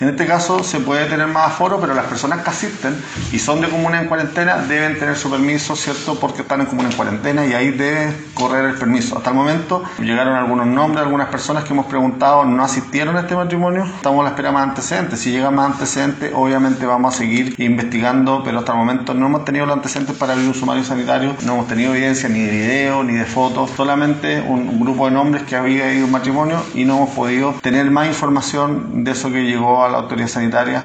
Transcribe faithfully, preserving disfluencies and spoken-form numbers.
En este caso se puede tener más aforo, pero las personas que asisten y son de comuna en cuarentena deben tener su permiso, ¿cierto? Porque están en comuna en cuarentena y ahí debe correr el permiso. Hasta el momento llegaron algunos nombres, algunas personas que hemos preguntado no asistieron a este matrimonio. Estamos a la espera más antecedentes. Si llegan más antecedentes, obviamente vamos a seguir investigando, pero hasta el momento no hemos tenido los antecedentes para abrir un sumario sanitario, no hemos tenido evidencia ni de video ni de fotos, solamente un, un grupo de nombres que había ido a un matrimonio y no hemos podido tener más información de eso que llegó a la autoridad sanitaria.